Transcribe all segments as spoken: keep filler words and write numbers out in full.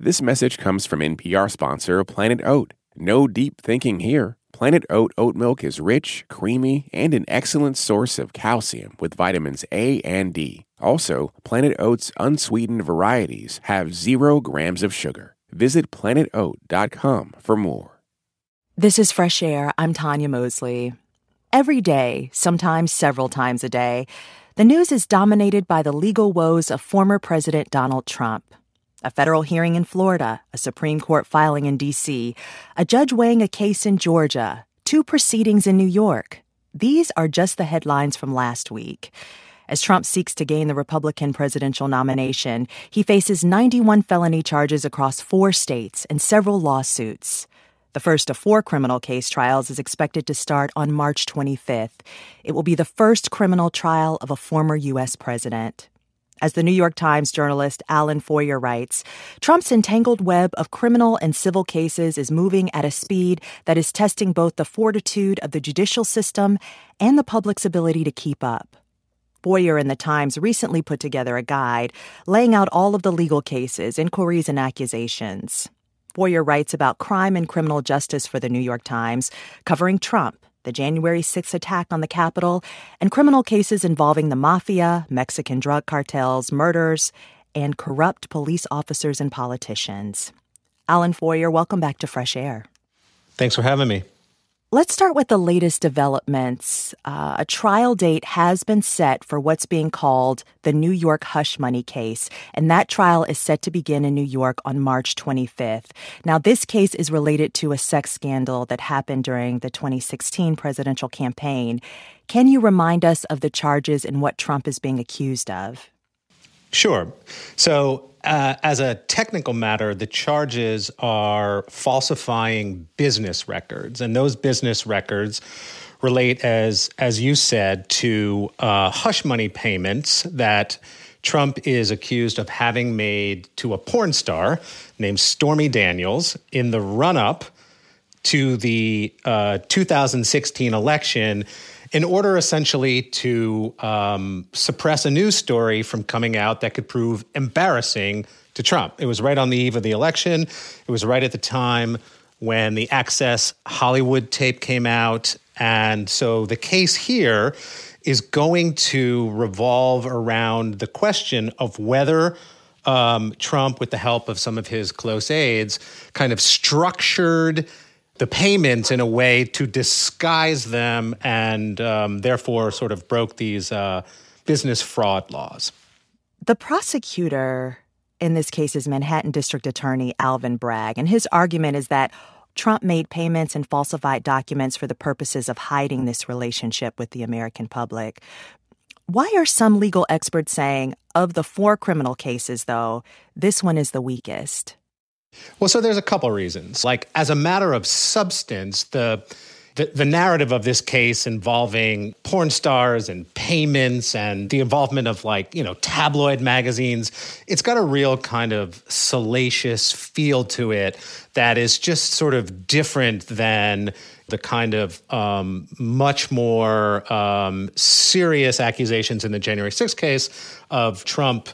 This message comes from N P R sponsor Planet Oat. No deep thinking here. Planet Oat oat milk is rich, creamy, and an excellent source of calcium with vitamins A and D. Also, Planet Oat's unsweetened varieties have zero grams of sugar. Visit planet oat dot com for more. This is Fresh Air. I'm Tanya Mosley. Every day, sometimes several times a day, the news is dominated by the legal woes of former President Donald Trump. A federal hearing in Florida, a Supreme Court filing in D C, a judge weighing a case in Georgia, two proceedings in New York. These are just the headlines from last week. As Trump seeks to gain the Republican presidential nomination, he faces ninety-one felony charges across four states and several lawsuits. The first of four criminal case trials is expected to start on March twenty-fifth. It will be the first criminal trial of a former U S president. As the New York Times journalist Alan Foyer writes, Trump's entangled web of criminal and civil cases is moving at a speed that is testing both the fortitude of the judicial system and the public's ability to keep up. Foyer and the Times recently put together a guide laying out all of the legal cases, inquiries, and accusations. Foyer writes about crime and criminal justice for the New York Times, covering Trump, the January sixth attack on the Capitol, and criminal cases involving the mafia, Mexican drug cartels, murders, and corrupt police officers and politicians. Alan Foyer, welcome back to Fresh Air. Thanks for having me. Let's start with the latest developments. Uh, a trial date has been set for what's being called the New York hush money case, and that trial is set to begin in New York on March twenty-fifth. Now, this case is related to a sex scandal that happened during the twenty sixteen presidential campaign. Can you remind us of the charges and what Trump is being accused of? Sure. So, uh, as a technical matter, the charges are falsifying business records, and those business records relate, as as you said, to uh, hush money payments that Trump is accused of having made to a porn star named Stormy Daniels in the run-up to the uh, two thousand sixteen election, in order essentially to um, suppress a news story from coming out that could prove embarrassing to Trump. It was right on the eve of the election. It was right at the time when the Access Hollywood tape came out. And so the case here is going to revolve around the question of whether um, Trump, with the help of some of his close aides, kind of structured the payments in a way to disguise them and um, therefore sort of broke these uh, business fraud laws. The prosecutor in this case is Manhattan District Attorney Alvin Bragg, and his argument is that Trump made payments and falsified documents for the purposes of hiding this relationship with the American public. Why are some legal experts saying, of the four criminal cases, though, this one is the weakest? Well, so there's a couple reasons. Like, as a matter of substance, the, the the narrative of this case involving porn stars and payments and the involvement of, like, you know, tabloid magazines, it's got a real kind of salacious feel to it that is just sort of different than the kind of um, much more um, serious accusations in the January sixth case of Trump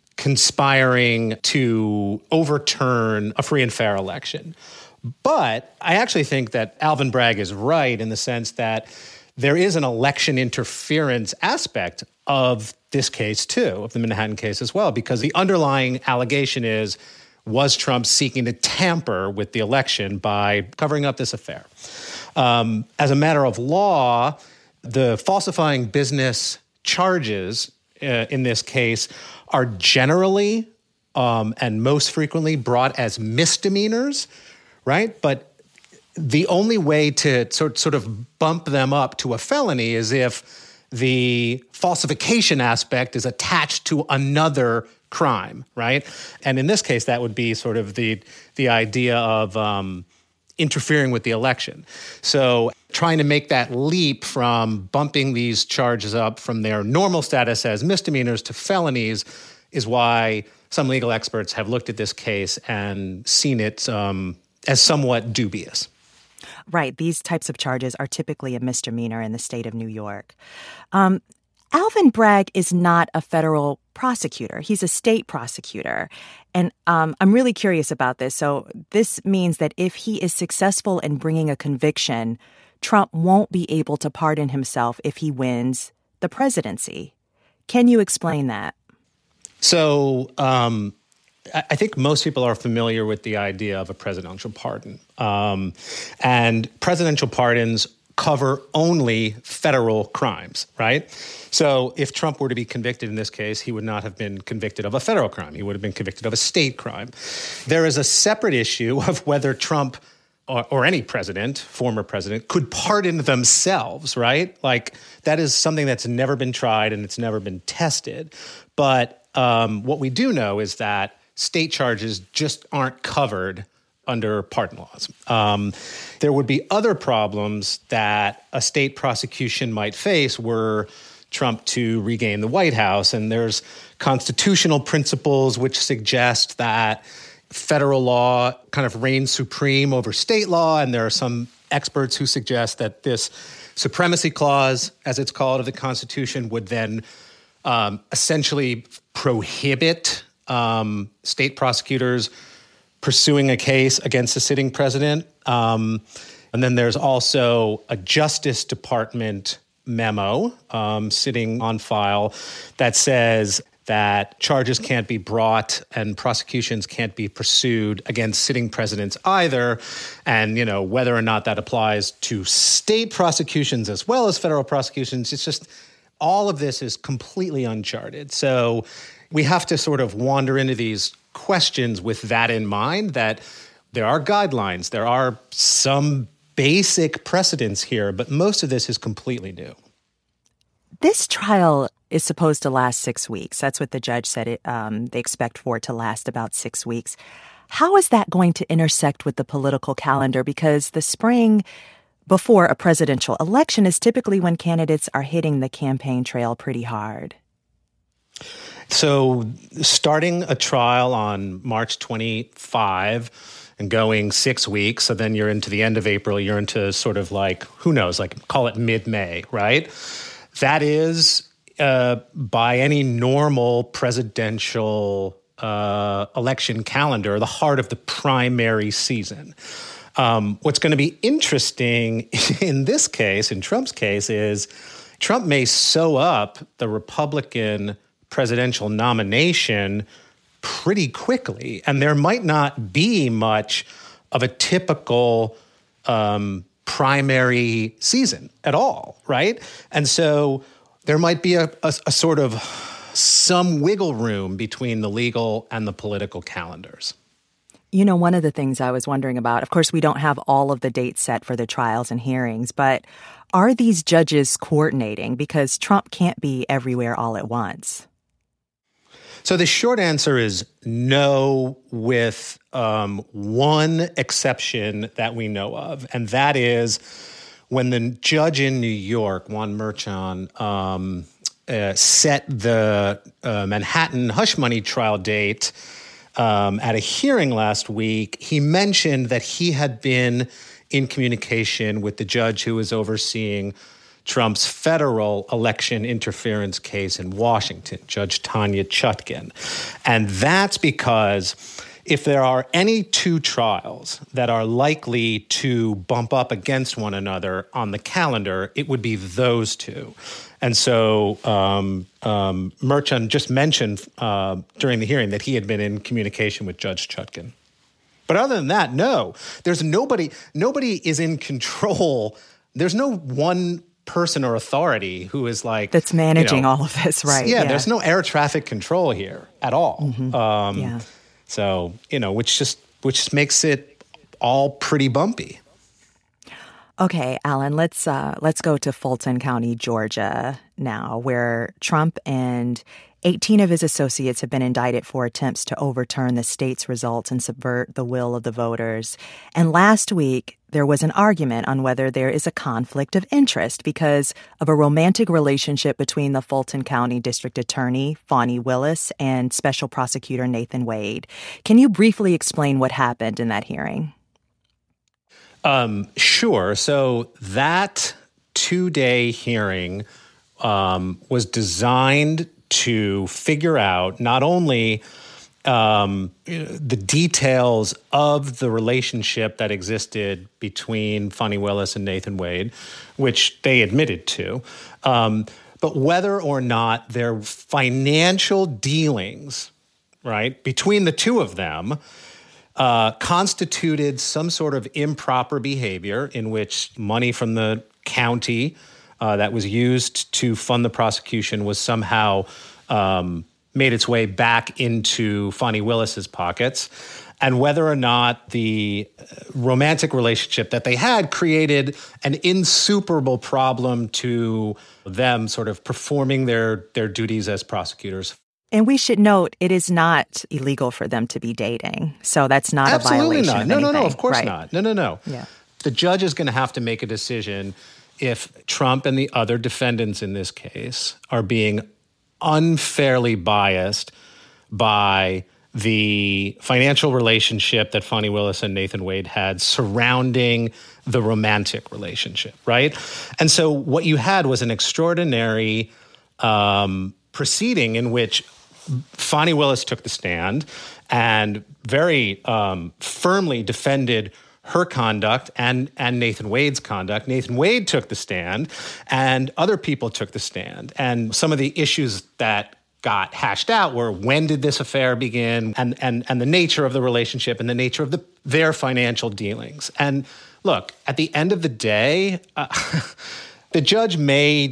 conspiring to overturn a free and fair election. But I actually think that Alvin Bragg is right in the sense that there is an election interference aspect of this case, too, of the Manhattan case as well, because the underlying allegation is, was Trump seeking to tamper with the election by covering up this affair? Um, as a matter of law, the falsifying business charges uh, in this case are generally um, and most frequently brought as misdemeanors, right? But the only way to sort, sort of bump them up to a felony is if the falsification aspect is attached to another crime, right? And in this case, that would be sort of the the idea of um, interfering with the election. So trying to make that leap from bumping these charges up from their normal status as misdemeanors to felonies is why some legal experts have looked at this case and seen it um, as somewhat dubious. Right. These types of charges are typically a misdemeanor in the state of New York. Um, Alvin Bragg is not a federal prosecutor. He's a state prosecutor. And um, I'm really curious about this. So this means that if he is successful in bringing a conviction, Trump won't be able to pardon himself if he wins the presidency. Can you explain that? So um, I think most people are familiar with the idea of a presidential pardon. Um, and presidential pardons cover only federal crimes, right? So if Trump were to be convicted in this case, he would not have been convicted of a federal crime. He would have been convicted of a state crime. There is a separate issue of whether Trump or, or any president, former president, could pardon themselves, right? Like that is something that's never been tried and it's never been tested. But um, what we do know is that state charges just aren't covered under pardon laws. Um, there would be other problems that a state prosecution might face were Trump to regain the White House. And there's constitutional principles which suggest that federal law kind of reigns supreme over state law. And there are some experts who suggest that this supremacy clause, as it's called, of the Constitution would then um, essentially prohibit um, state prosecutors pursuing a case against a sitting president. Um, and then there's also a Justice Department memo um, sitting on file that says that charges can't be brought and prosecutions can't be pursued against sitting presidents either. And, you know, whether or not that applies to state prosecutions as well as federal prosecutions, it's just all of this is completely uncharted. So we have to sort of wander into these questions with that in mind, that there are guidelines, there are some basic precedents here, but most of this is completely new. This trial is supposed to last six weeks. That's what the judge said. It, um, they expect for it to last about six weeks. How is that going to intersect with the political calendar? Because the spring before a presidential election is typically when candidates are hitting the campaign trail pretty hard. So starting a trial on March twenty-fifth and going six weeks, so then you're into the end of April, you're into sort of like, who knows, like call it mid-May, right? That is, uh, by any normal presidential uh, election calendar, the heart of the primary season. Um, what's going to be interesting in this case, in Trump's case, is Trump may sew up the Republican presidential nomination pretty quickly, and there might not be much of a typical um, primary season at all, right? And so there might be a, a, a sort of some wiggle room between the legal and the political calendars. You know, one of the things I was wondering about, of course, we don't have all of the dates set for the trials and hearings, but are these judges coordinating? Because Trump can't be everywhere all at once. So the short answer is no, with um, one exception that we know of, and that is when the judge in New York, Juan Merchan, um, uh, set the uh, Manhattan hush money trial date um, at a hearing last week, he mentioned that he had been in communication with the judge who was overseeing Trump's federal election interference case in Washington, Judge Tanya Chutkan. And that's because if there are any two trials that are likely to bump up against one another on the calendar, it would be those two. And so um, um, Merchan just mentioned uh, during the hearing that he had been in communication with Judge Chutkan. But other than that, no, there's nobody, nobody is in control. There's no one person or authority who is like that's managing you know, all of this, right? Yeah, yeah, there's no air traffic control here at all. Mm-hmm. Um, yeah. So you know, which just which just makes it all pretty bumpy. Okay, Alan, let's uh, let's go to Fulton County, Georgia now, where Trump and eighteen of his associates have been indicted for attempts to overturn the state's results and subvert the will of the voters. And last week, there was an argument on whether there is a conflict of interest because of a romantic relationship between the Fulton County District Attorney, Fani Willis, and Special Prosecutor Nathan Wade. Can you briefly explain what happened in that hearing? Um, sure. So that two-day hearing um, was designed to figure out not only um, the details of the relationship that existed between Fani Willis and Nathan Wade, which they admitted to, um, but whether or not their financial dealings, right, between the two of them uh, constituted some sort of improper behavior in which money from the county uh, that was used to fund the prosecution was somehow um, made its way back into Fani Willis's pockets, and whether or not the romantic relationship that they had created an insuperable problem to them sort of performing their, their duties as prosecutors. And we should note, it is not illegal for them to be dating. So that's not Absolutely a violation not. of No, anything. no, no, of course right. not. No, no, no. Yeah. The judge is going to have to make a decision if Trump and the other defendants in this case are being unfairly biased by the financial relationship that Fani Willis and Nathan Wade had surrounding the romantic relationship, right? And so what you had was an extraordinary um, proceeding in which Fani Willis took the stand and very um, firmly defended her conduct and, and Nathan Wade's conduct. Nathan Wade took the stand and other people took the stand. And some of the issues that got hashed out were when did this affair begin and, and, and the nature of the relationship and the nature of the, their financial dealings. And look, at the end of the day, uh, the judge may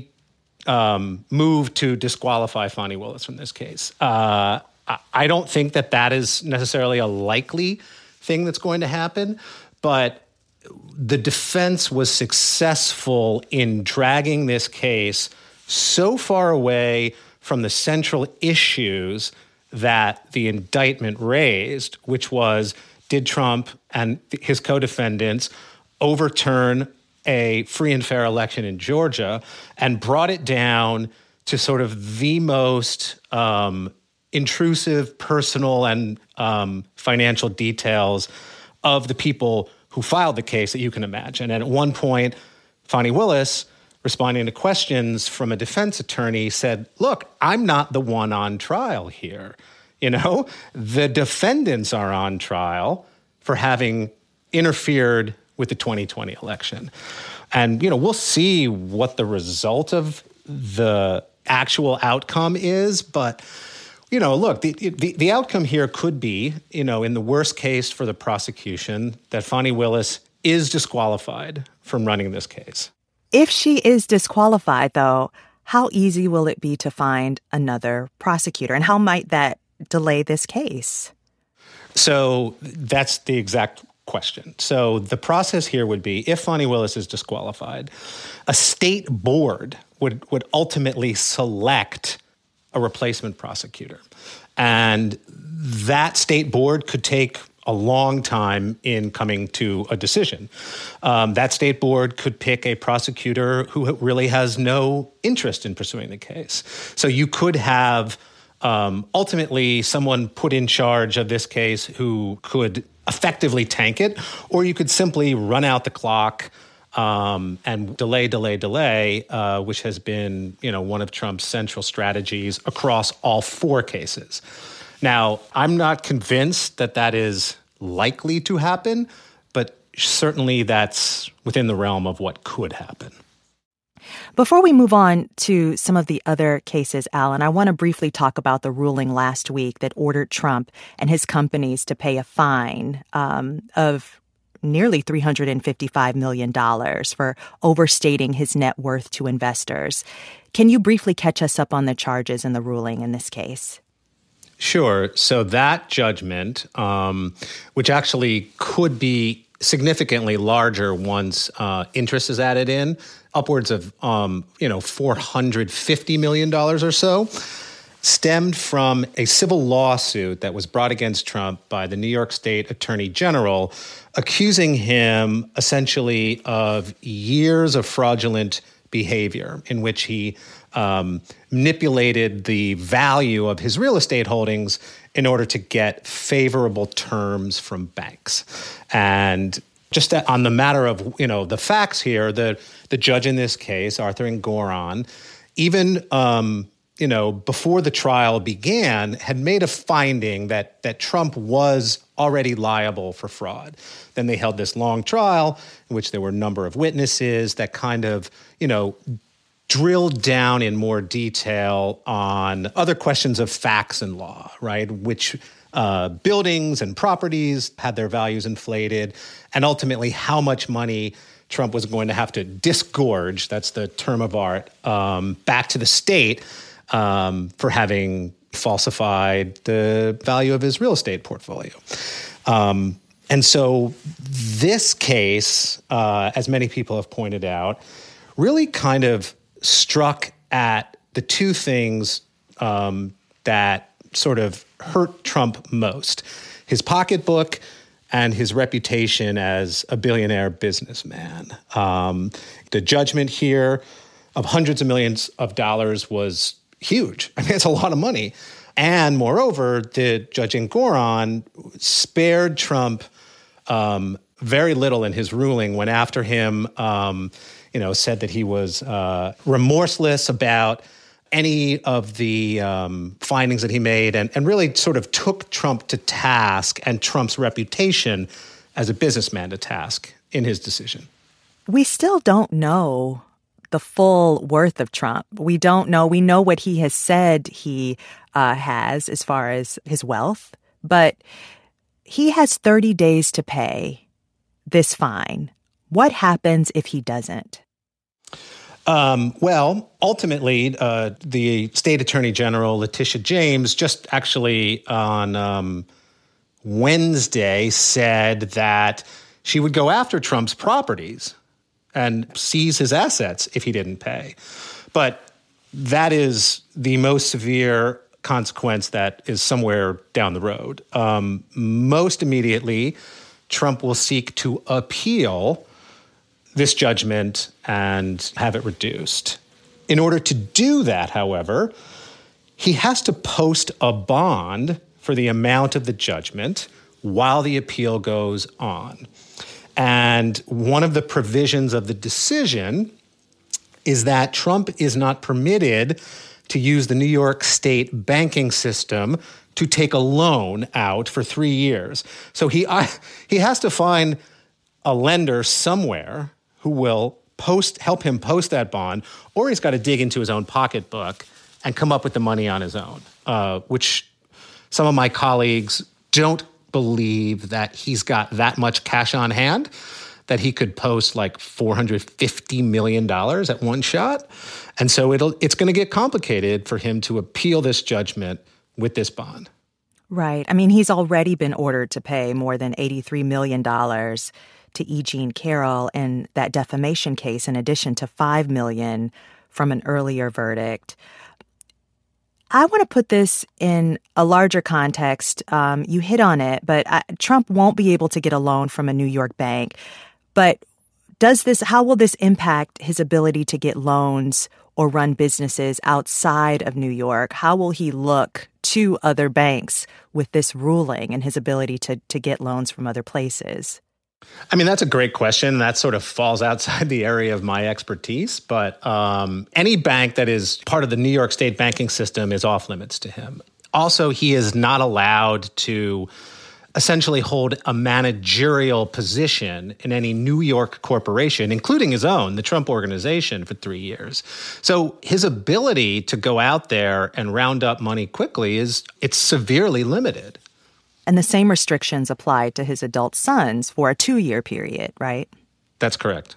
um, move to disqualify Fani Willis from this case. Uh, I don't think that that is necessarily a likely thing that's going to happen. But the defense was successful in dragging this case so far away from the central issues that the indictment raised, which was, did Trump and his co-defendants overturn a free and fair election in Georgia, and brought it down to sort of the most um, intrusive personal and um, financial details of the people who filed the case that you can imagine. And at one point, Fani Willis, responding to questions from a defense attorney, said, look, I'm not the one on trial here. You know, the defendants are on trial for having interfered with the twenty twenty election. And, you know, we'll see what the result of the actual outcome is, but you know, look, the, the the outcome here could be, you know, in the worst case for the prosecution, that Fani Willis is disqualified from running this case. If she is disqualified, though, how easy will it be to find another prosecutor? And how might that delay this case? So that's the exact question. So the process here would be, if Fani Willis is disqualified, a state board would would ultimately select a replacement prosecutor. And that state board could take a long time in coming to a decision. Um, that state board could pick a prosecutor who really has no interest in pursuing the case. So you could have um, ultimately someone put in charge of this case who could effectively tank it, or you could simply run out the clock Um, and delay, delay, delay, uh, which has been, you know, one of Trump's central strategies across all four cases. Now, I'm not convinced that that is likely to happen, but certainly that's within the realm of what could happen. Before we move on to some of the other cases, Alan, I want to briefly talk about the ruling last week that ordered Trump and his companies to pay a fine um, of nearly three hundred fifty-five million dollars for overstating his net worth to investors. Can you briefly catch us up on the charges and the ruling in this case? Sure. So that judgment, um, which actually could be significantly larger once uh, interest is added in, upwards of um, you know four hundred fifty million dollars or so, stemmed from a civil lawsuit that was brought against Trump by the New York State Attorney General, accusing him essentially of years of fraudulent behavior in which he um, manipulated the value of his real estate holdings in order to get favorable terms from banks. And just on the matter of, you know, the facts here, the, the judge in this case, Arthur Engoron, even um, you know, before the trial began, had made a finding that that Trump was already liable for fraud. Then they held this long trial in which there were a number of witnesses that kind of, you know, drilled down in more detail on other questions of facts and law, right? Which uh, buildings and properties had their values inflated, and ultimately how much money Trump was going to have to disgorge, that's the term of art, um, back to the state um, for having falsified the value of his real estate portfolio. Um, and so this case, uh, as many people have pointed out, really kind of struck at the two things um, that sort of hurt Trump most: his pocketbook and his reputation as a billionaire businessman. Um, the judgment here of hundreds of millions of dollars was huge. I mean, it's a lot of money. And moreover, the Judge Engoron spared Trump um, very little in his ruling, went after him, um, you know, said that he was uh, remorseless about any of the um, findings that he made, and, and really sort of took Trump to task and Trump's reputation as a businessman to task in his decision. We still don't know the full worth of Trump. We don't know. We know what he has said he uh, has as far as his wealth, but he has thirty days to pay this fine. What happens if he doesn't? Um, well, ultimately, uh, the state attorney general, Letitia James, just actually on um, Wednesday said that she would go after Trump's properties and seize his assets if he didn't pay. But that is the most severe consequence that is somewhere down the road. Um, most immediately, Trump will seek to appeal this judgment and have it reduced. In order to do that, however, he has to post a bond for the amount of the judgment while the appeal goes on. And one of the provisions of the decision is that Trump is not permitted to use the New York State banking system to take a loan out for three years. So he I, he has to find a lender somewhere who will post help him post that bond, or he's got to dig into his own pocketbook and come up with the money on his own, uh, which some of my colleagues don't believe that he's got that much cash on hand that he could post like four hundred fifty million dollars at one shot. And so it'll it's going to get complicated for him to appeal this judgment with this bond. Right. I mean, he's already been ordered to pay more than eighty-three million dollars to E. Jean Carroll in that defamation case, in addition to five million dollars from an earlier verdict. I want to put this in a larger context. Um, you hit on it, but I, Trump won't be able to get a loan from a New York bank. But does this? How will this impact his ability to get loans or run businesses outside of New York? How will he look to other banks with this ruling and his ability to to get loans from other places? I mean, that's a great question. That sort of falls outside the area of my expertise. But um, any bank that is part of the New York State banking system is off limits to him. Also, he is not allowed to essentially hold a managerial position in any New York corporation, including his own, the Trump Organization, for three years. So his ability to go out there and round up money quickly is it's severely limited. And the same restrictions apply to his adult sons for a two-year period, right? That's correct.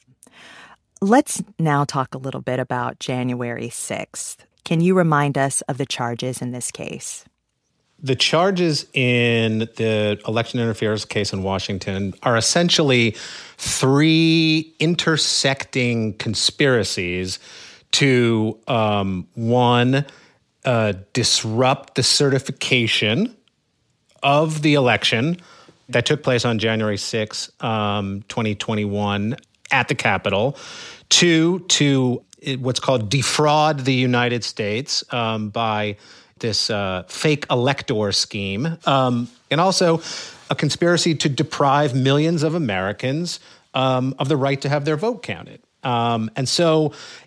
Let's now talk a little bit about January sixth. Can you remind us of the charges in this case? The charges in the election interference case in Washington are essentially three intersecting conspiracies to, um, one, uh, disrupt the certification of the election that took place on January sixth, um, twenty twenty-one at the Capitol. Two, to what's called defraud the United States um, by this uh, fake elector scheme. Um, and also a conspiracy to deprive millions of Americans um, of the right to have their vote counted. Um, and so it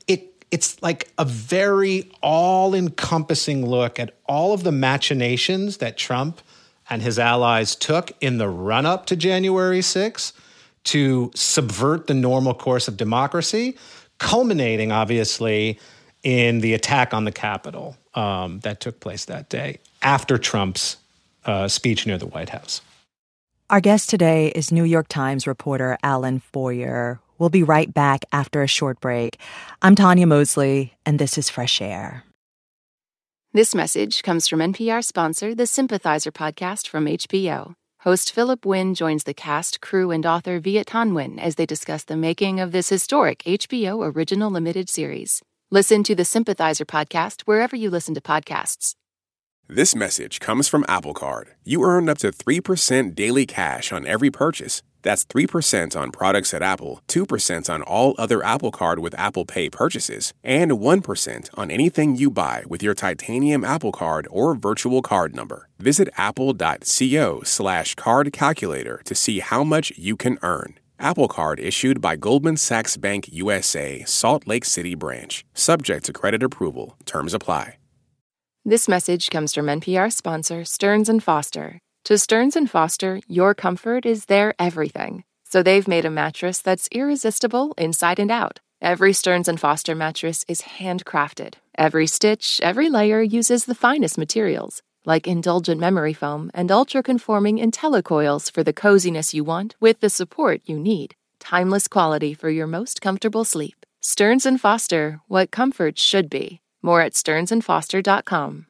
it's like a very all-encompassing look at all of the machinations that Trump and his allies took in the run-up to January sixth to subvert the normal course of democracy, culminating, obviously, in the attack on the Capitol um, that took place that day after Trump's uh, speech near the White House. Our guest today is New York Times reporter Alan Foyer. We'll be right back after a short break. I'm Tanya Mosley, and this is Fresh Air. This message comes from N P R sponsor, the Sympathizer podcast from H B O. Host Philip Wynn joins the cast, crew, and author Viet Thanh Nguyen as they discuss the making of this historic H B O original limited series. Listen to the Sympathizer podcast wherever you listen to podcasts. This message comes from Apple Card. You earn up to three percent daily cash on every purchase. That's three percent on products at Apple, two percent on all other Apple Card with Apple Pay purchases, and one percent on anything you buy with your titanium Apple Card or virtual card number. Visit apple.co slash card calculator to see how much you can earn. Apple Card issued by Goldman Sachs Bank U S A, Salt Lake City branch. Subject to credit approval. Terms apply. This message comes from N P R sponsor Stearns and Foster. To Stearns and Foster, your comfort is their everything. So they've made a mattress that's irresistible inside and out. Every Stearns and Foster mattress is handcrafted. Every stitch, every layer uses the finest materials, like indulgent memory foam and ultra-conforming IntelliCoils for the coziness you want with the support you need. Timeless quality for your most comfortable sleep. Stearns and Foster, what comfort should be. More at stearns and foster dot com.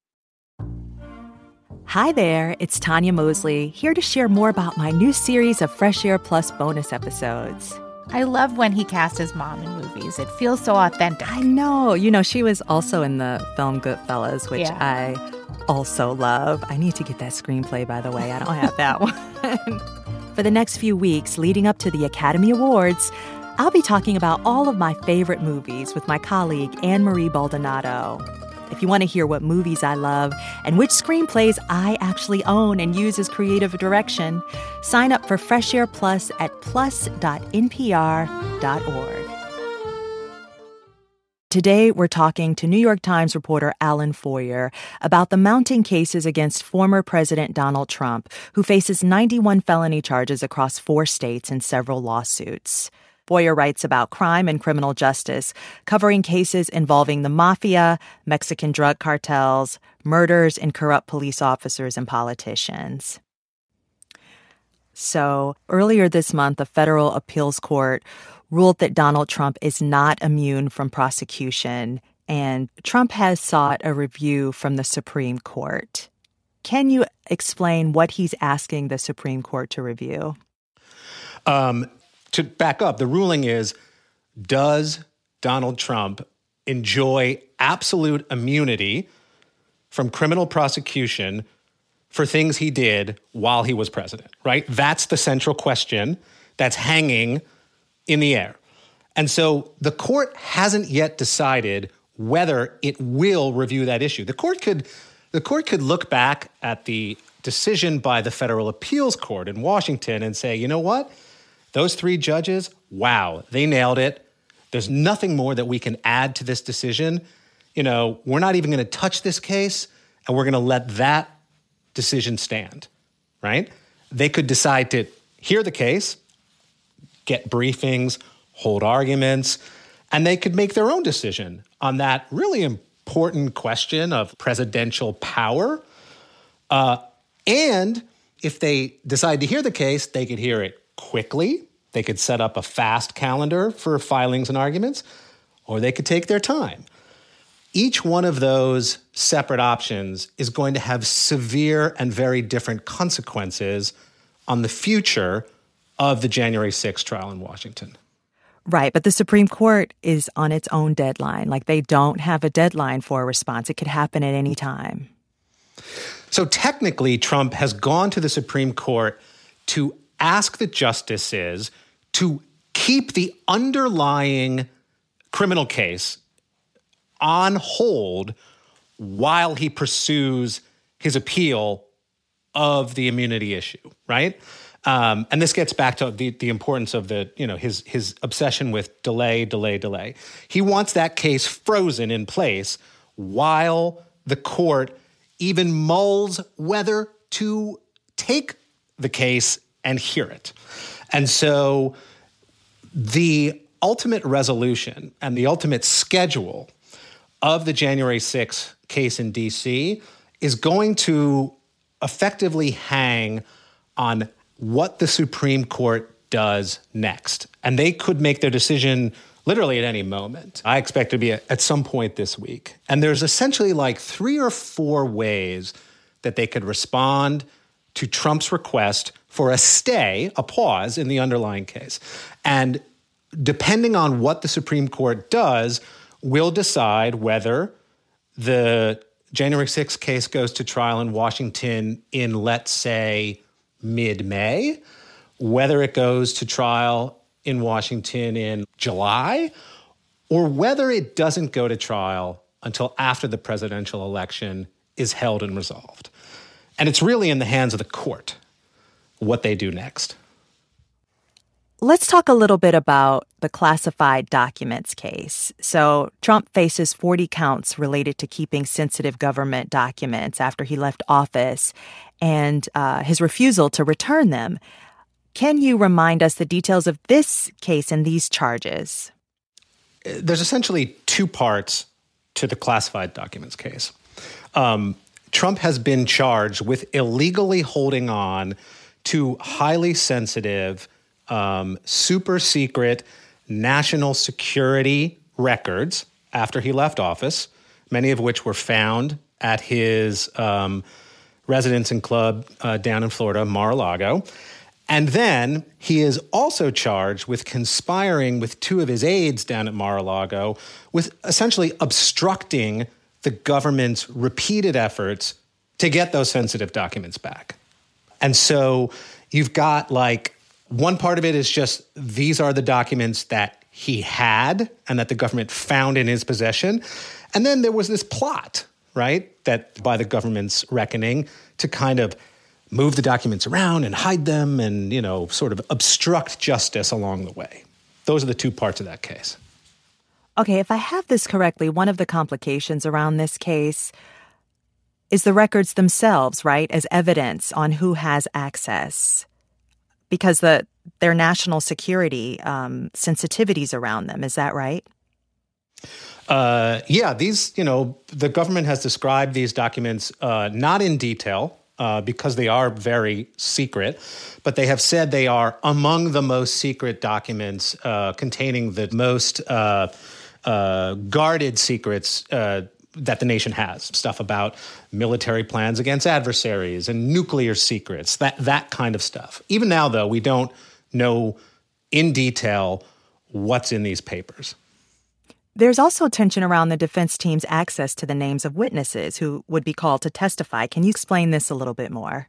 Hi there, it's Tanya Mosley, here to share more about my new series of Fresh Air Plus bonus episodes. I love when he casts his mom in movies. It feels so authentic. I know. You know, she was also in the film Goodfellas, which yeah. I also love. I need to get that screenplay, by the way. I don't have that one. For the next few weeks leading up to the Academy Awards, I'll be talking about all of my favorite movies with my colleague Anne-Marie Baldonado. If you want to hear what movies I love and which screenplays I actually own and use as creative direction, sign up for Fresh Air Plus at plus dot n p r dot org. Today, we're talking to New York Times reporter Alan Foyer about the mounting cases against former President Donald Trump, who faces ninety-one felony charges across four states and several lawsuits. Foyer writes about crime and criminal justice, covering cases involving the mafia, Mexican drug cartels, murders, and corrupt police officers and politicians. So, earlier this month, a federal appeals court ruled that Donald Trump is not immune from prosecution, and Trump has sought a review from the Supreme Court. Can you explain what he's asking the Supreme Court to review? Um. To back up, the ruling is, does Donald Trump enjoy absolute immunity from criminal prosecution for things he did while he was president, right? That's the central question that's hanging in the air. And so the court hasn't yet decided whether it will review that issue. The court could, the court could look back at the decision by the Federal Appeals Court in Washington and say, you know what? Those three judges, wow, they nailed it. There's nothing more that we can add to this decision. You know, we're not even going to touch this case, and we're going to let that decision stand, right? They could decide to hear the case, get briefings, hold arguments, and they could make their own decision on that really important question of presidential power. Uh, and if they decide to hear the case, they could hear it quickly. They could set up a fast calendar for filings and arguments, or they could take their time. Each one of those separate options is going to have severe and very different consequences on the future of the January sixth trial in Washington. Right, but the Supreme Court is on its own deadline. Like, they don't have a deadline for a response. It could happen at any time. So technically, Trump has gone to the Supreme Court to ask the justices to keep the underlying criminal case on hold while he pursues his appeal of the immunity issue, right? Um, and this gets back to the, the importance of the, you know, his his obsession with delay, delay, delay. He wants that case frozen in place while the court even mulls whether to take the case and hear it. And so the ultimate resolution and the ultimate schedule of the January sixth case in D C is going to effectively hang on what the Supreme Court does next. And they could make their decision literally at any moment. I expect it to be at some point this week. And there's essentially like three or four ways that they could respond to Trump's request for a stay, a pause in the underlying case. And depending on what the Supreme Court does, will decide whether the January sixth case goes to trial in Washington in, let's say, mid-May, whether it goes to trial in Washington in July, or whether it doesn't go to trial until after the presidential election is held and resolved. And it's really in the hands of the court what they do next. Let's talk a little bit about the classified documents case. So Trump faces forty counts related to keeping sensitive government documents after he left office and uh, his refusal to return them. Can you remind us the details of this case and these charges? There's essentially two parts to the classified documents case. Um, Trump has been charged with illegally holding on to highly sensitive, um, super secret national security records after he left office, many of which were found at his um, residence and club uh, down in Florida, Mar-a-Lago. And then he is also charged with conspiring with two of his aides down at Mar-a-Lago with essentially obstructing the government's repeated efforts to get those sensitive documents back. And so you've got like one part of it is just these are the documents that he had and that the government found in his possession. And then there was this plot, right, that by the government's reckoning to kind of move the documents around and hide them and, you know, sort of obstruct justice along the way. Those are the two parts of that case. Okay, if I have this correctly, one of the complications around this case is the records themselves, right, as evidence on who has access, because the their national security um, sensitivities around them. Is that right? Uh, yeah, these, you know, the government has described these documents uh, not in detail uh, because they are very secret, but they have said they are among the most secret documents uh, containing the most uh, uh, guarded secrets uh, that the nation has. Stuff about military plans against adversaries and nuclear secrets, that that kind of stuff. Even now, though, we don't know in detail what's in these papers. There's also tension around the defense team's access to the names of witnesses who would be called to testify. Can you explain this a little bit more?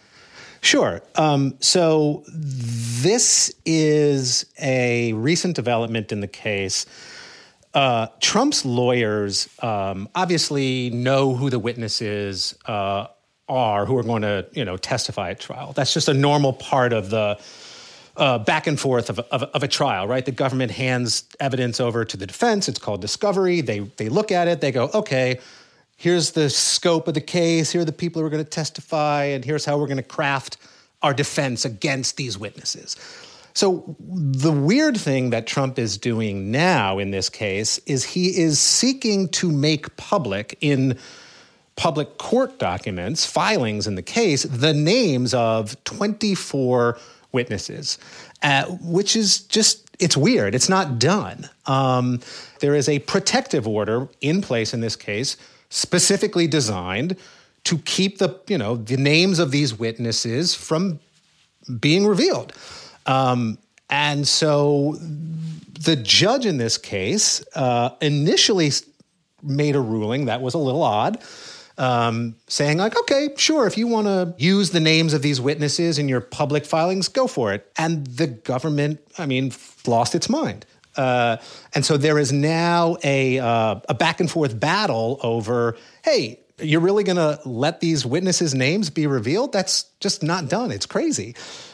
Sure. Um, so this is a recent development in the case. Uh, Trump's lawyers um, obviously know who the witnesses uh, are who are going to, you know, testify at trial. That's just a normal part of the uh, back and forth of, of, of a trial, right? The government hands evidence over to the defense. It's called discovery. They they look at it. They go, okay, here's the scope of the case. Here are the people who are going to testify, and here's how we're going to craft our defense against these witnesses. So the weird thing that Trump is doing now in this case is he is seeking to make public in public court documents, filings in the case, the names of twenty-four witnesses, uh, which is just, it's weird. It's not done. Um, there is a protective order in place in this case, specifically designed to keep the, you know, the names of these witnesses from being revealed. Um, and so the judge in this case uh, initially made a ruling that was a little odd, um, saying like, okay, sure, if you want to use the names of these witnesses in your public filings, go for it. And the government, I mean, lost its mind. Uh, and so there is now a, uh, a back and forth battle over, hey, you're really going to let these witnesses' names be revealed? That's just not done. It's crazy.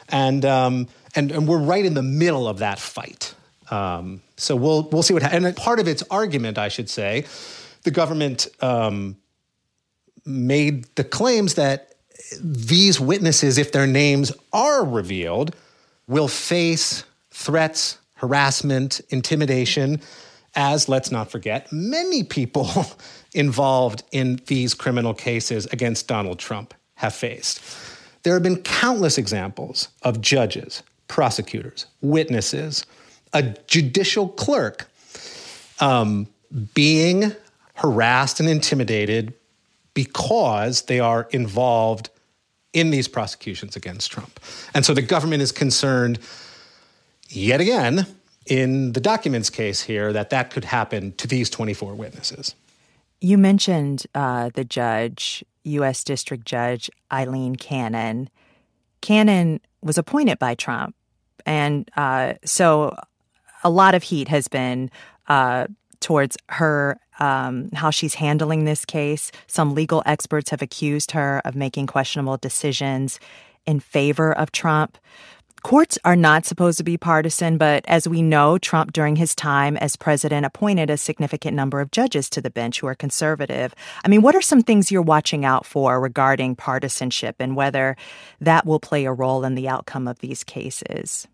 And um, and, and we're right in the middle of that fight. Um, so we'll we'll see what happens. And part of its argument, I should say, the government um, made the claims that these witnesses, if their names are revealed, will face threats, harassment, intimidation, as, let's not forget, many people involved in these criminal cases against Donald Trump have faced. There have been countless examples of judges, prosecutors, witnesses, a judicial clerk um, being harassed and intimidated because they are involved in these prosecutions against Trump. And so the government is concerned, yet again, in the documents case here, that that could happen to these twenty-four witnesses. You mentioned uh, the judge, U S District Judge Aileen Cannon. Cannon was appointed by Trump. And uh, so a lot of heat has been uh, towards her, um, how she's handling this case. Some legal experts have accused her of making questionable decisions in favor of Trump. Courts are not supposed to be partisan, but as we know, Trump, during his time as president, appointed a significant number of judges to the bench who are conservative. I mean, what are some things you're watching out for regarding partisanship and whether that will play a role in the outcome of these cases?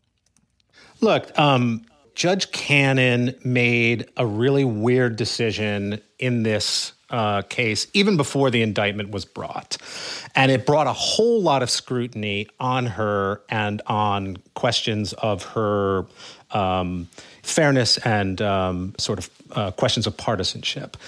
Look, um, Judge Cannon made a really weird decision in this uh, case, even before the indictment was brought. And it brought a whole lot of scrutiny on her and on questions of her um, fairness and um, sort of uh, questions of partisanship.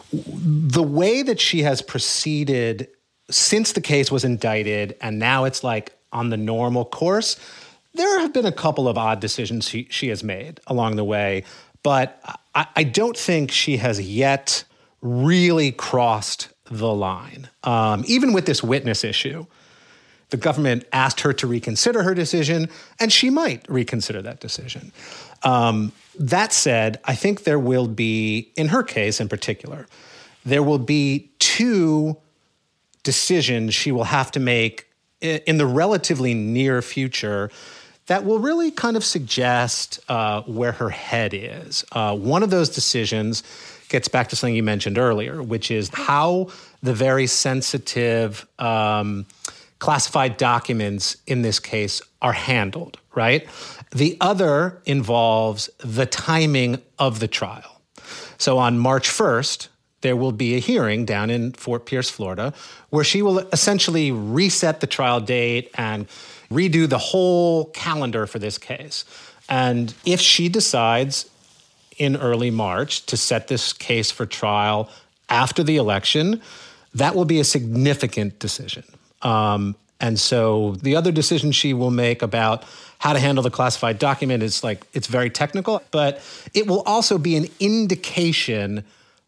The way that she has proceeded since the case was indicted, and now it's like on the normal course, there have been a couple of odd decisions she, she has made along the way, but I, I don't think she has yet really crossed the line. Um, even with this witness issue, the government asked her to reconsider her decision, and she might reconsider that decision. Um, that said, I think there will be, in her case in particular, there will be two decisions she will have to make in the relatively near future that will really kind of suggest uh, where her head is. Uh, one of those decisions gets back to something you mentioned earlier, which is how the very sensitive um, classified documents in this case are handled, right? The other involves the timing of the trial. So on March first, there will be a hearing down in Fort Pierce, Florida, where she will essentially reset the trial date and redo the whole calendar for this case. And if she decides in early March to set this case for trial after the election, that will be a significant decision. Um, and so the other decision she will make about how to handle the classified document is like, it's very technical, but it will also be an indication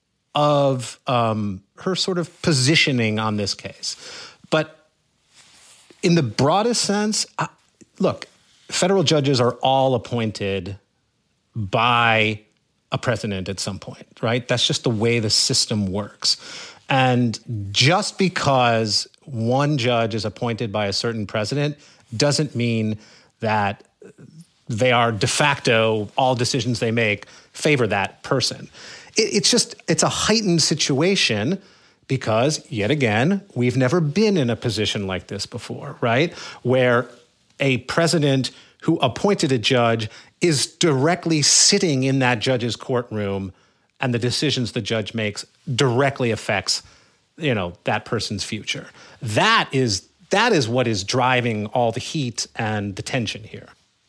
of um, her sort of positioning on this case. But in the broadest sense, uh, look, federal judges are all appointed by a president at some point, right? That's just the way the system works. And just because one judge is appointed by a certain president doesn't mean that they are de facto, all decisions they make favor that person. It, it's just, it's a heightened situation because, yet again, we've never been in a position like this before, right? Where a president who appointed a judge is directly sitting in that judge's courtroom, and the decisions the judge makes directly affects, you know, that person's future. That is that is what is driving all the heat and the tension here.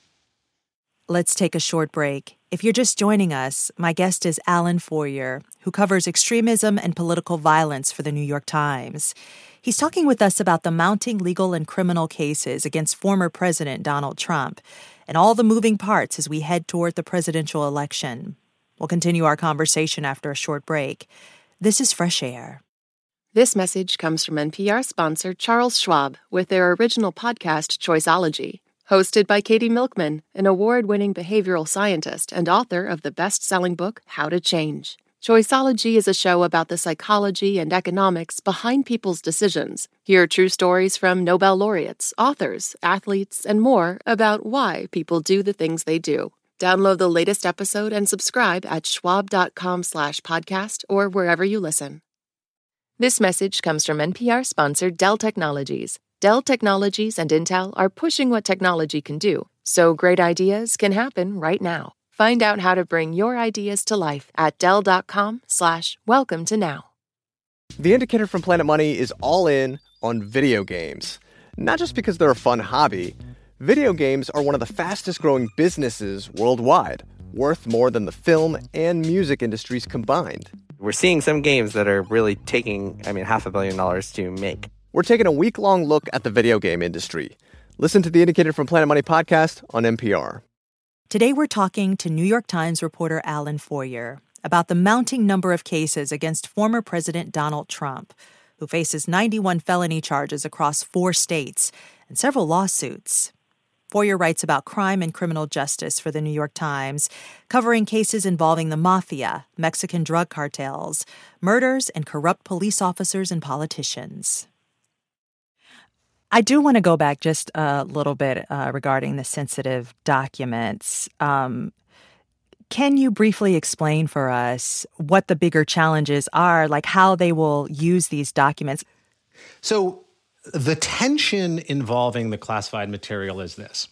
Let's take a short break. If you're just joining us, my guest is Alan Foyer, who covers extremism and political violence for the New York Times. He's talking with us about the mounting legal and criminal cases against former President Donald Trump and all the moving parts as we head toward the presidential election. We'll continue our conversation after a short break. This is Fresh Air. This message comes from N P R sponsor Charles Schwab with their original podcast, Choiceology. Hosted by Katie Milkman, an award-winning behavioral scientist and author of the best-selling book, How to Change. Choiceology is a show about the psychology and economics behind people's decisions. Hear true stories from Nobel laureates, authors, athletes, and more about why people do the things they do. Download the latest episode and subscribe at schwab.com slash podcast or wherever you listen. This message comes from N P R sponsor Dell Technologies. Dell Technologies and Intel are pushing what technology can do, so great ideas can happen right now. Find out how to bring your ideas to life at Dell.com slash welcome to now. The Indicator from Planet Money is all in on video games. Not just because they're a fun hobby. Video games are one of the fastest growing businesses worldwide, worth more than the film and music industries combined. We're seeing some games that are really taking, I mean, half a billion dollars to make. We're taking a week-long look at the video game industry. Listen to the Indicator from Planet Money podcast on N P R. Today we're talking to New York Times reporter Alan Foyer about the mounting number of cases against former President Donald Trump, who faces ninety-one felony charges across four states and several lawsuits. Foyer writes about crime and criminal justice for the New York Times, covering cases involving the mafia, Mexican drug cartels, murders, and corrupt police officers and politicians. I do want to go back just a little bit uh, regarding the sensitive documents. Um, can you briefly explain for us what the bigger challenges are, like how they will use these documents? So the tension involving the classified material is this.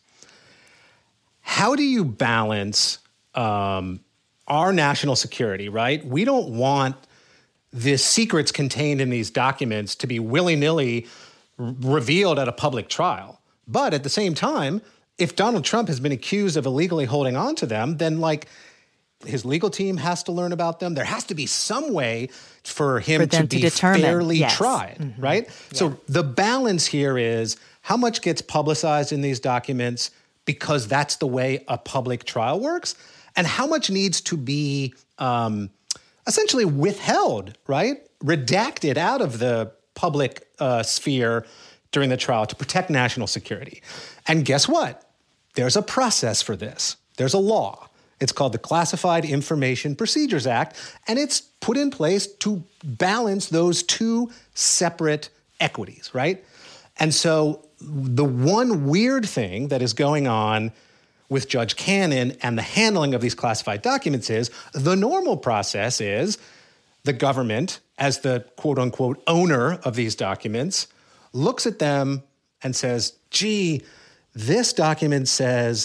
How do you balance um, our national security, right? We don't want the secrets contained in these documents to be willy-nilly revealed at a public trial. But at the same time, if Donald Trump has been accused of illegally holding on to them, then like his legal team has to learn about them. There has to be some way for him for them to be to determine, fairly yes. tried, mm-hmm. right? Yeah. So the balance here is how much gets publicized in these documents because that's the way a public trial works, and how much needs to be um, essentially withheld, right? Redacted out of the public uh, sphere during the trial to protect national security. And guess what? There's a process for this. There's a law. It's called the Classified Information Procedures Act, and it's put in place to balance those two separate equities, right? And so the one weird thing that is going on with Judge Cannon and the handling of these classified documents is the normal process is the government, as the quote-unquote owner of these documents, looks at them and says, gee, this document says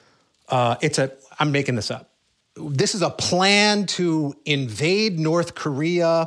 uh, it's a, I'm making this up. This is a plan to invade North Korea,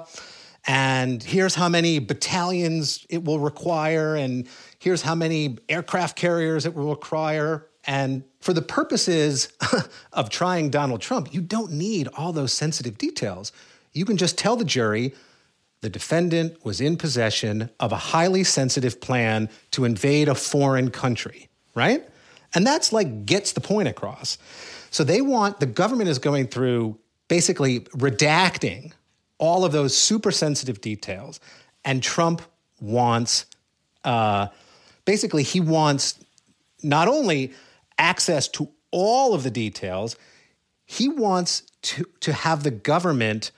and here's how many battalions it will require, and here's how many aircraft carriers it will require. And for the purposes of trying Donald Trump, you don't need all those sensitive details. You can just tell the jury the defendant was in possession of a highly sensitive plan to invade a foreign country, right? And that's like gets the point across. So they want, the government is going through basically redacting all of those super sensitive details. And Trump wants, uh, basically he wants not only access to all of the details, he wants to, to have the government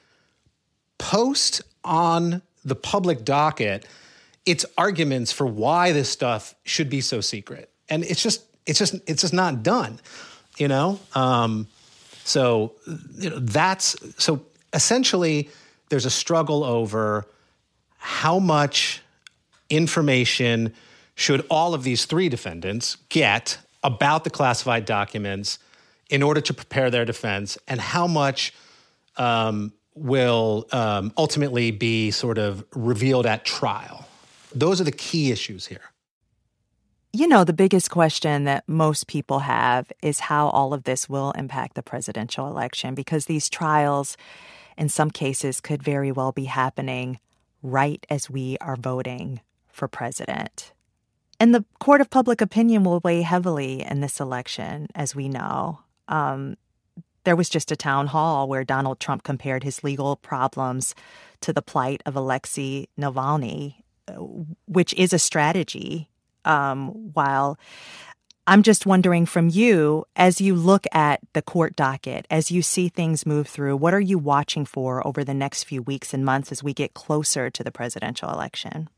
post on the public docket its arguments for why this stuff should be so secret. And it's just, it's just, it's just not done, you know? Um, so, you know, that's, so essentially there's a struggle over how much information should all of these three defendants get about the classified documents in order to prepare their defense, and how much um, will um, ultimately be sort of revealed at trial. Those are the key issues here. You know, the biggest question that most people have is how all of this will impact the presidential election, because these trials, in some cases, could very well be happening right as we are voting for president. And the court of public opinion will weigh heavily in this election, as we know. Um, there was just a town hall where Donald Trump compared his legal problems to the plight of Alexei Navalny, which is a strategy. Um, while I'm just wondering from you, as you look at the court docket, as you see things move through, what are you watching for over the next few weeks and months as we get closer to the presidential election?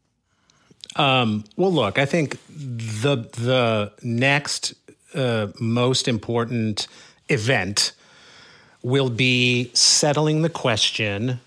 Um, well, look, I think the the next uh, most important event will be settling the question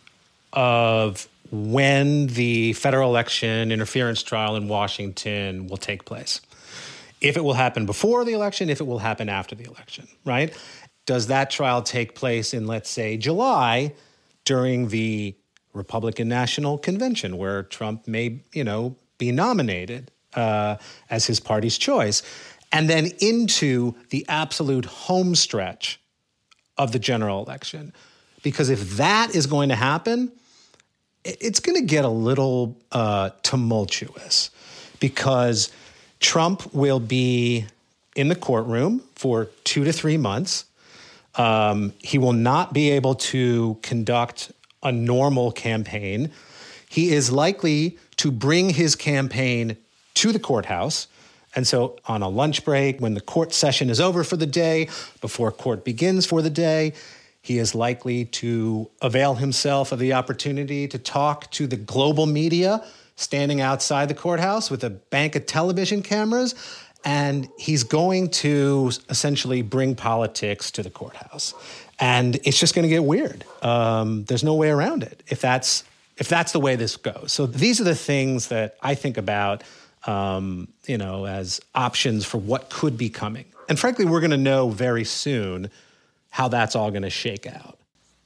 of when the federal election interference trial in Washington will take place. If it will happen before the election, if it will happen after the election, right? Does that trial take place in, let's say, July during the Republican National Convention where Trump may, you know, be nominated uh, as his party's choice, and then into the absolute home stretch of the general election? Because if that is going to happen, it's going to get a little uh, tumultuous because Trump will be in the courtroom for two to three months. Um, he will not be able to conduct a normal campaign. He is likely to bring his campaign to the courthouse. And so on a lunch break, when the court session is over for the day, before court begins for the day, he is likely to avail himself of the opportunity to talk to the global media standing outside the courthouse with a bank of television cameras, and he's going to essentially bring politics to the courthouse. And it's just going to get weird. Um, there's no way around it if that's if that's the way this goes. So these are the things that I think about, um, you know, as options for what could be coming. And frankly, we're going to know very soon how that's all going to shake out.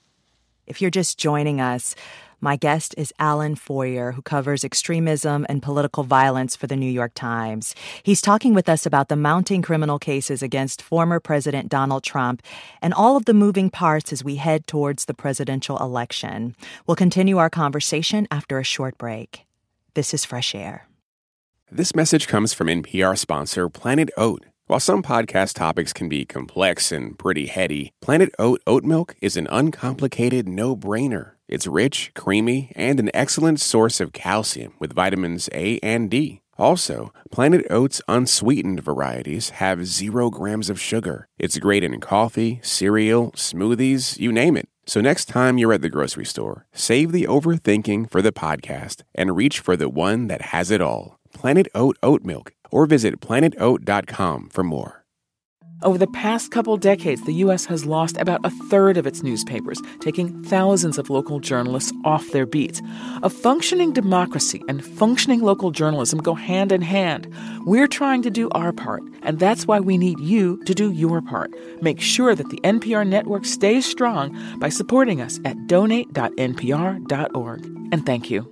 If you're just joining us, my guest is Alan Foyer, who covers extremism and political violence for the New York Times. He's talking with us about the mounting criminal cases against former President Donald Trump and all of the moving parts as we head towards the presidential election. We'll continue our conversation after a short break. This is Fresh Air. This message comes from N P R sponsor Planet Oat. While some podcast topics can be complex and pretty heady, Planet Oat oat milk is an uncomplicated no-brainer. It's rich, creamy, and an excellent source of calcium with vitamins A and D. Also, Planet Oat's unsweetened varieties have zero grams of sugar. It's great in coffee, cereal, smoothies, you name it. So next time you're at the grocery store, save the overthinking for the podcast and reach for the one that has it all. Planet Oat oat milk, or visit planet oat dot com for more. Over the past couple decades, the U S has lost about a third of its newspapers, taking thousands of local journalists off their beats. A functioning democracy and functioning local journalism go hand in hand. We're trying to do our part, and that's why we need you to do your part. Make sure that the N P R network stays strong by supporting us at donate dot n p r dot org. And thank you.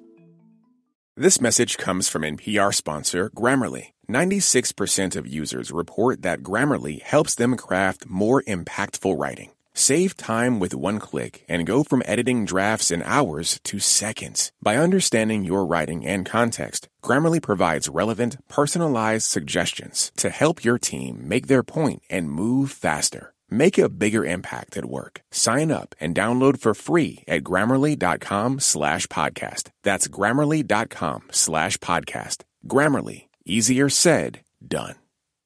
This message comes from N P R sponsor Grammarly. ninety-six percent of users report that Grammarly helps them craft more impactful writing. Save time with one click and go from editing drafts in hours to seconds. By understanding your writing and context, Grammarly provides relevant, personalized suggestions to help your team make their point and move faster. Make a bigger impact at work. Sign up and download for free at grammarly.com slash podcast. That's grammarly.com slash podcast. Grammarly. Easier said, done.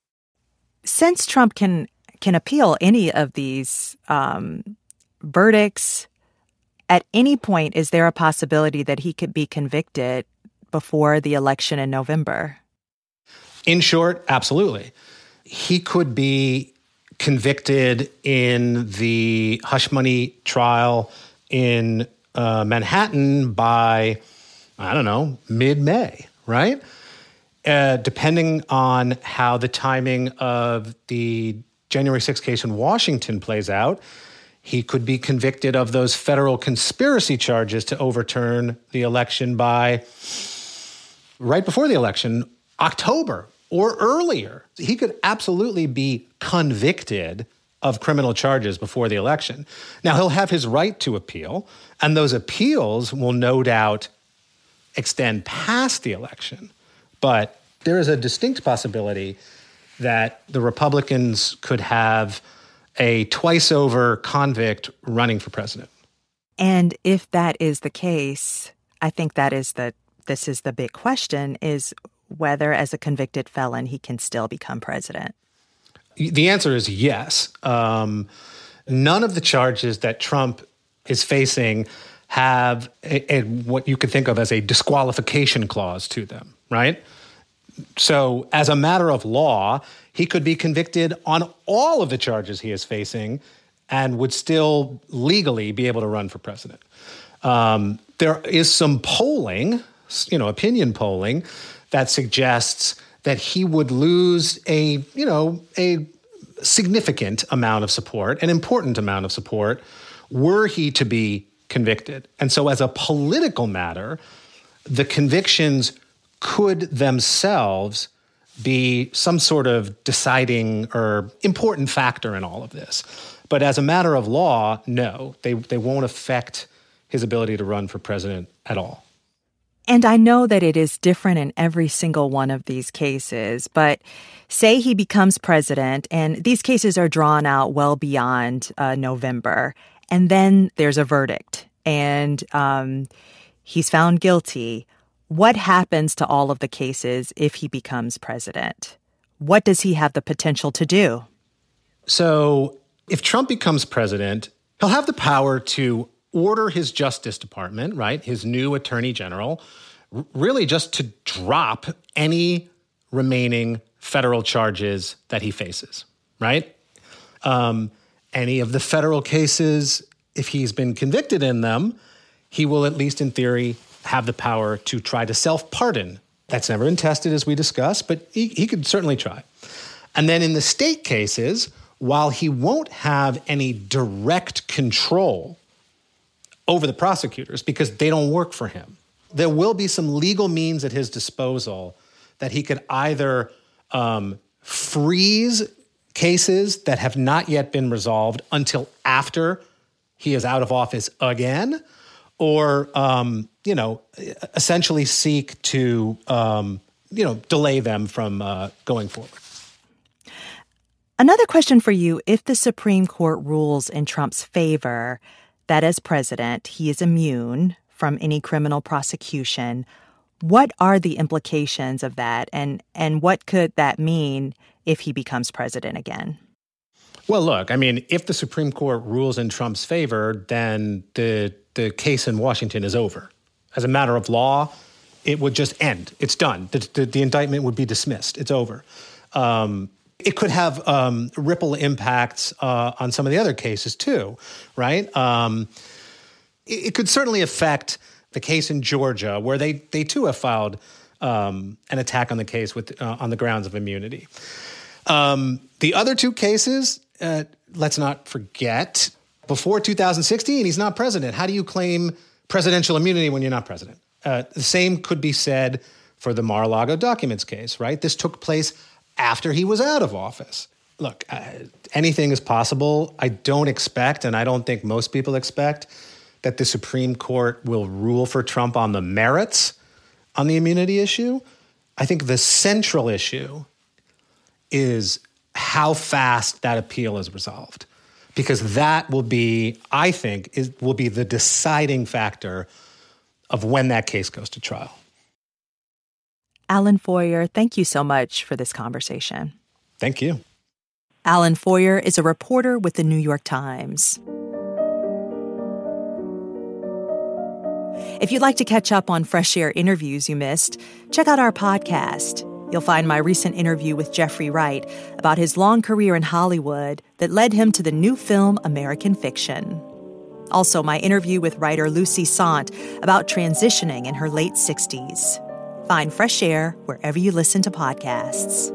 Since Trump can can appeal any of these um, verdicts, at any point, is there a possibility that he could be convicted before the election in November? In short, absolutely. He could be convicted in the hush money trial in uh, Manhattan by, I don't know, mid-May, right? Uh, depending on how the timing of the January sixth case in Washington plays out, he could be convicted of those federal conspiracy charges to overturn the election by right before the election, October or earlier. He could absolutely be convicted of criminal charges before the election. Now, he'll have his right to appeal, and those appeals will no doubt extend past the election. But there is a distinct possibility that the Republicans could have a twice-over convict running for president. And if that is the case, I think that is the this is the big question, is whether as a convicted felon he can still become president? The answer is yes. Um, none of the charges that Trump is facing have a, a, what you could think of as a disqualification clause to them, right? So as a matter of law, he could be convicted on all of the charges he is facing and would still legally be able to run for president. Um, there is some polling, you know, opinion polling, that suggests that he would lose a, you know, a significant amount of support, an important amount of support, were he to be convicted. And so as a political matter, the convictions could themselves be some sort of deciding or important factor in all of this. But as a matter of law, no, they, they won't affect his ability to run for president at all. And I know that it is different in every single one of these cases, but say he becomes president and these cases are drawn out well beyond uh, November, and then there's a verdict and um, he's found guilty. What happens to all of the cases if he becomes president? What does he have the potential to do? So if Trump becomes president, he'll have the power to order his Justice Department, right, his new attorney general, r- really just to drop any remaining federal charges that he faces, right? Um, any of the federal cases, if he's been convicted in them, he will, at least in theory, have the power to try to self-pardon. That's never been tested, as we discussed, but he, he could certainly try. And then in the state cases, while he won't have any direct control over the prosecutors because they don't work for him, there will be some legal means at his disposal that he could either um, freeze cases that have not yet been resolved until after he is out of office again, or, um, you know, essentially seek to, um, you know, delay them from uh, going forward. Another question for you. If the Supreme Court rules in Trump's favor that as president he is immune from any criminal prosecution, what are the implications of that, and, and what could that mean if he becomes president again? Well, look, I mean, if the Supreme Court rules in Trump's favor, then the the case in Washington is over. As a matter of law, it would just end. It's done. The, the, the indictment would be dismissed. It's over. Um, it could have um, ripple impacts uh, on some of the other cases too, right? Um, it, it could certainly affect the case in Georgia, where they they too have filed um, an attack on the case with uh, on the grounds of immunity. Um, the other two cases, uh, let's not forget, before two thousand sixteen, he's not president. How do you claim presidential immunity when you're not president? Uh, the same could be said for the Mar-a-Lago documents case, right? This took place after he was out of office. Look, uh, anything is possible. I don't expect, and I don't think most people expect, that the Supreme Court will rule for Trump on the merits on the immunity issue. I think the central issue is how fast that appeal is resolved, because that will be, I think, is, will be the deciding factor of when that case goes to trial. Alan Foyer, thank you so much for this conversation. Thank you. Alan Foyer is a reporter with the New York Times. If you'd like to catch up on Fresh Air interviews you missed, check out our podcast. You'll find my recent interview with Jeffrey Wright about his long career in Hollywood that led him to the new film American Fiction. Also, my interview with writer Lucy Sant about transitioning in her late sixties. Find Fresh Air wherever you listen to podcasts.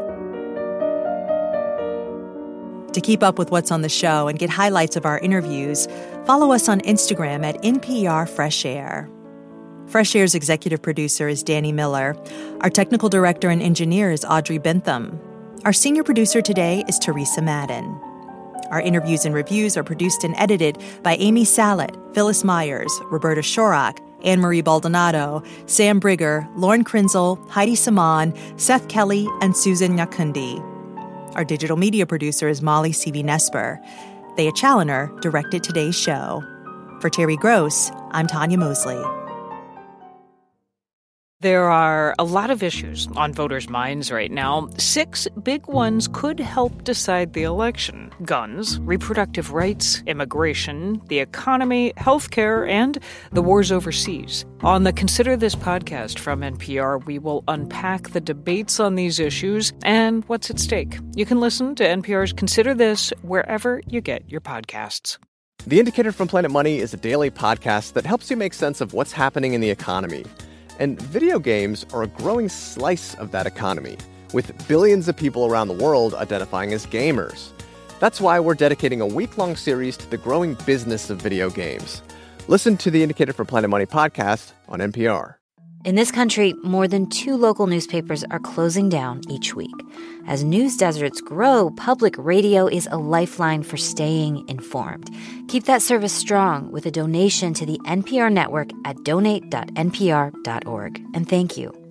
To keep up with what's on the show and get highlights of our interviews, follow us on Instagram at N P R Fresh Air. Fresh Air's executive producer is Danny Miller. Our technical director and engineer is Audrey Bentham. Our senior producer today is Teresa Madden. Our interviews and reviews are produced and edited by Amy Salet, Phyllis Myers, Roberta Shorak, Anne-Marie Baldonado, Sam Brigger, Lauren Krenzel, Heidi Saman, Seth Kelly, and Susan Nyakundi. Our digital media producer is Molly Seavey-Nesper. Thea Challoner directed today's show. For Terry Gross, I'm Tanya Mosley. There are a lot of issues on voters' minds right now. Six big ones could help decide the election: guns, reproductive rights, immigration, the economy, healthcare, and the wars overseas. On the Consider This podcast from N P R, we will unpack the debates on these issues and what's at stake. You can listen to N P R's Consider This wherever you get your podcasts. The Indicator from Planet Money is a daily podcast that helps you make sense of what's happening in the economy. And video games are a growing slice of that economy, with billions of people around the world identifying as gamers. That's why we're dedicating a week-long series to the growing business of video games. Listen to the Indicator from Planet Money podcast on N P R. In this country, more than two local newspapers are closing down each week. As news deserts grow, public radio is a lifeline for staying informed. Keep that service strong with a donation to the N P R network at donate dot n p r dot org. And thank you.